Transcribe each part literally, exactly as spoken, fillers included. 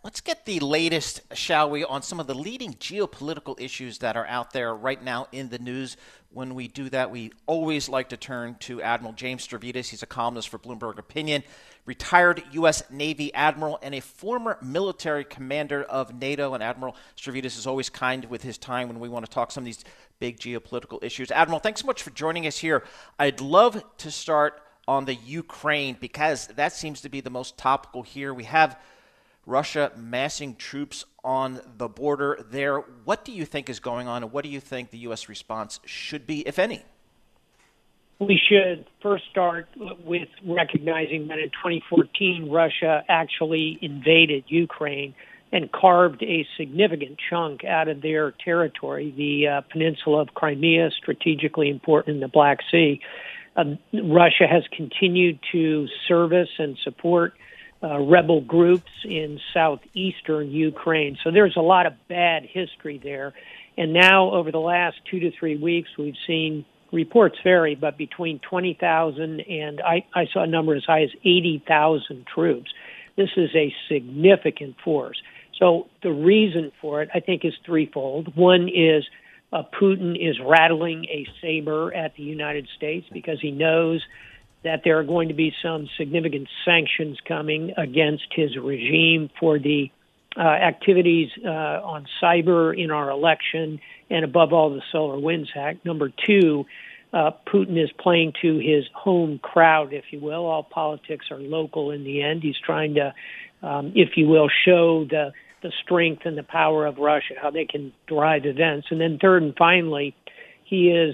Let's get the latest, shall we, on some of the leading geopolitical issues that are out there right now in the news. When we do that, we always like to turn to Admiral James Stavridis. He's a columnist for Bloomberg Opinion, retired U S. Navy admiral, and a former military commander of NATO. And Admiral Stavridis is always kind with his time when we want to talk some of these big geopolitical issues. Admiral, thanks so much for joining us here. I'd love to start on the Ukraine because that seems to be the most topical here. We have Russia massing troops on the border there. What do you think is going on, and what do you think the U S response should be, if any? We should first start with recognizing that in twenty fourteen, Russia actually invaded Ukraine and carved a significant chunk out of their territory, the uh, peninsula of Crimea, strategically important in the Black Sea. Uh, Russia has continued to service and support Uh, rebel groups in southeastern Ukraine. So there's a lot of bad history there. And now over the last two to three weeks, we've seen reports vary, but between twenty thousand and I, I saw a number as high as eighty thousand troops. This is a significant force. So the reason for it, I think, is threefold. One is uh, Putin is rattling a saber at the United States because he knows that there are going to be some significant sanctions coming against his regime for the uh, activities uh, on cyber in our election and, above all, the SolarWinds Act. Number two, uh, Putin is playing to his home crowd, if you will. All politics are local in the end. He's trying to, um, if you will, show the, the strength and the power of Russia, how they can drive events. And then third and finally, he is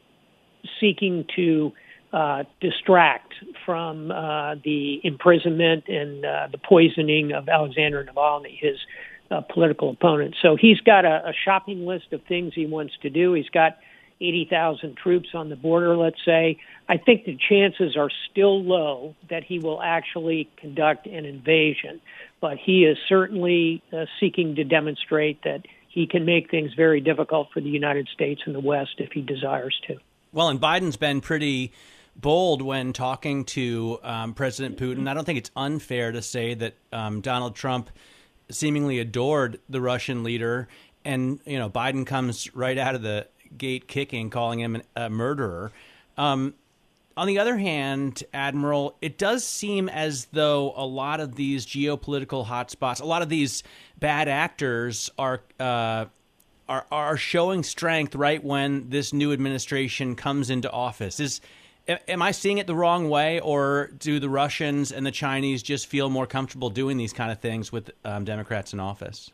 seeking to Uh, distract from uh, the imprisonment and uh, the poisoning of Alexander Navalny, his uh, political opponent. So he's got a, a shopping list of things he wants to do. He's got eighty thousand troops on the border, let's say. I think the chances are still low that he will actually conduct an invasion, but he is certainly uh, seeking to demonstrate that he can make things very difficult for the United States and the West if he desires to. Well, and Biden's been pretty bold when talking to um, President Putin. I don't think it's unfair to say that um, Donald Trump seemingly adored the Russian leader, and you know Biden comes right out of the gate kicking, calling him a murderer. Um, on the other hand, Admiral, it does seem as though a lot of these geopolitical hotspots, a lot of these bad actors are uh, are are showing strength right when this new administration comes into office. Is Am I seeing it the wrong way, or do the Russians and the Chinese just feel more comfortable doing these kind of things with um, Democrats in office?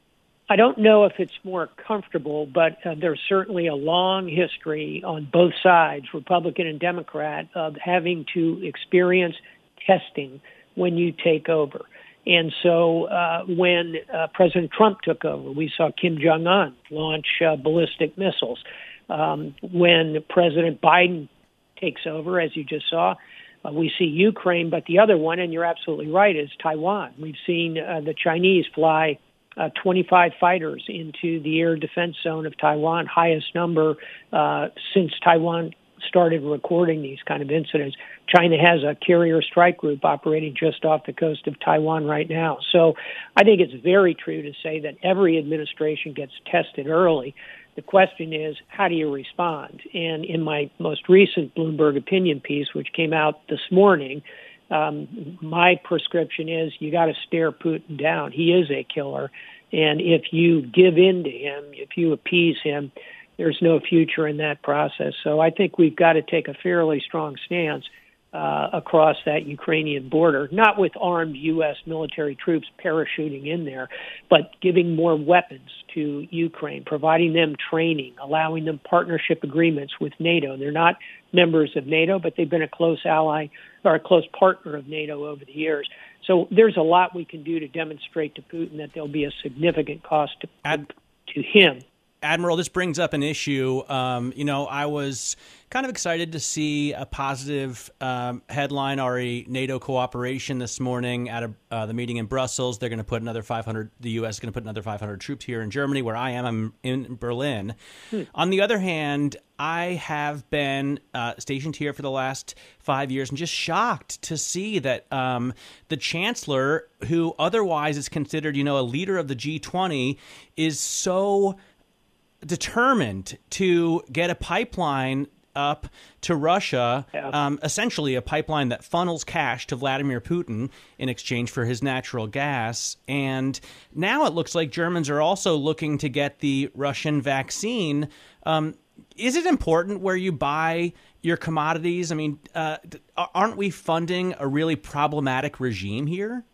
I don't know if it's more comfortable, but uh, there's certainly a long history on both sides, Republican and Democrat, of having to experience testing when you take over. And so uh, when uh, President Trump took over, we saw Kim Jong-un launch uh, ballistic missiles. Um, when President Biden takes over, as you just saw, uh, we see Ukraine, but the other one, and you're absolutely right, is Taiwan. We've seen uh, the Chinese fly uh, twenty-five fighters into the air defense zone of Taiwan, highest number uh, since Taiwan started recording these kind of incidents. China has a carrier strike group operating just off the coast of Taiwan right now. So I think it's very true to say that every administration gets tested early. The question is, how do you respond? And in my most recent Bloomberg opinion piece, which came out this morning, um, my prescription is you got to stare Putin down. He is a killer. And if you give in to him, if you appease him, there's no future in that process. So I think we've got to take a fairly strong stance uh, across that Ukrainian border, not with armed U S military troops parachuting in there, but giving more weapons to Ukraine, providing them training, allowing them partnership agreements with NATO. They're not members of NATO, but they've been a close ally or a close partner of NATO over the years. So there's a lot we can do to demonstrate to Putin that there'll be a significant cost to, Ad- to him. Admiral, this brings up an issue. Um, you know, I was kind of excited to see a positive um, headline, already NATO cooperation this morning at a, uh, the meeting in Brussels. They're going to put another five hundred, the U S is going to put another five hundred troops here in Germany, where I am. I'm in Berlin. Hmm. On the other hand, I have been uh, stationed here for the last five years and just shocked to see that um, the chancellor, who otherwise is considered, you know, a leader of the G twenty, is so determined to get a pipeline up to Russia, yeah. um, essentially a pipeline that funnels cash to Vladimir Putin in exchange for his natural gas. And now it looks like Germans are also looking to get the Russian vaccine. Um, is it important where you buy your commodities? I mean, uh, aren't we funding a really problematic regime here?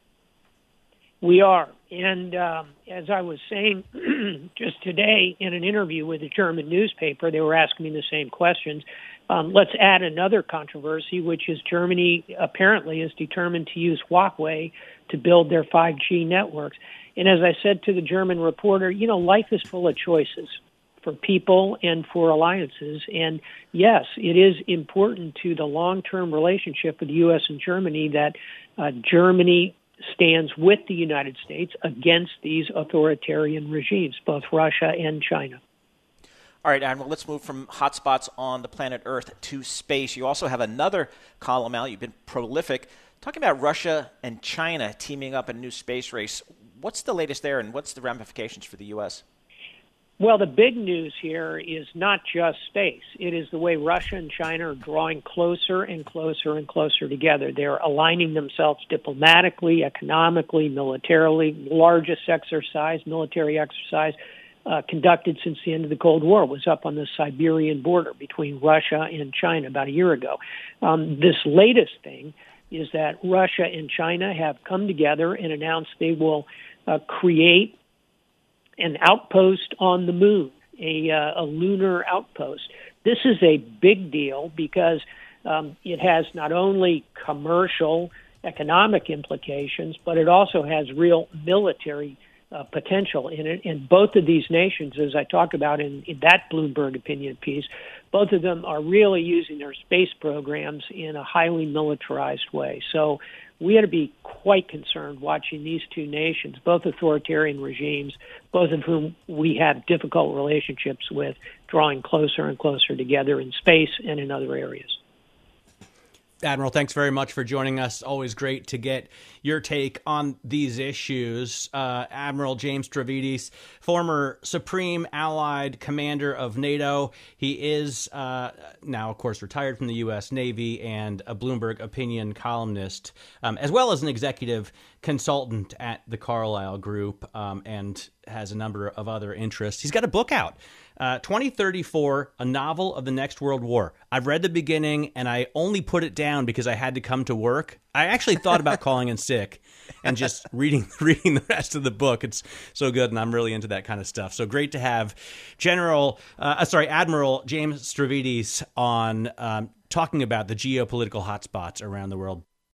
We are. And um, as I was saying just today in an interview with a German newspaper, they were asking me the same questions. Um, let's add another controversy, which is Germany apparently is determined to use Huawei to build their five G networks. And as I said to the German reporter, you know, life is full of choices for people and for alliances. And yes, it is important to the long-term relationship with the U S and Germany that uh, Germany stands with the United States against these authoritarian regimes, both Russia and China. All right, Admiral, let's move from hotspots on the planet Earth to space. You also have another column out. You've been prolific talking about Russia and China teaming up in a new space race. What's the latest there, and what's the ramifications for the U S? Well, the big news here is not just space. It is the way Russia and China are drawing closer and closer and closer together. They're aligning themselves diplomatically, economically, militarily. Largest exercise, military exercise, uh, conducted since the end of the Cold War was up on the Siberian border between Russia and China about a year ago. Um, this latest thing is that Russia and China have come together and announced they will uh, create an outpost on the moon, a, uh, a lunar outpost. This is a big deal because um, it has not only commercial, economic implications, but it also has real military uh, potential in it. And both of these nations, as I talk about in, in that Bloomberg opinion piece, both of them are really using their space programs in a highly militarized way. So we ought to be quite concerned watching these two nations, both authoritarian regimes, both of whom we have difficult relationships with, drawing closer and closer together in space and in other areas. Admiral, thanks very much for joining us. Always great to get your take on these issues. Uh, Admiral James Stavridis, former Supreme Allied Commander of NATO. He is uh, now, of course, retired from the U S Navy and a Bloomberg opinion columnist, um, as well as an executive consultant at the Carlyle Group, um, and has a number of other interests. He's got a book out. Uh, twenty thirty-four, A Novel of the Next World War. I've read the beginning, and I only put it down because I had to come to work. I actually thought about calling in sick and just reading reading the rest of the book. It's so good, and I'm really into that kind of stuff. So great to have General, uh, sorry, Admiral James Stavridis on um, talking about the geopolitical hotspots around the world.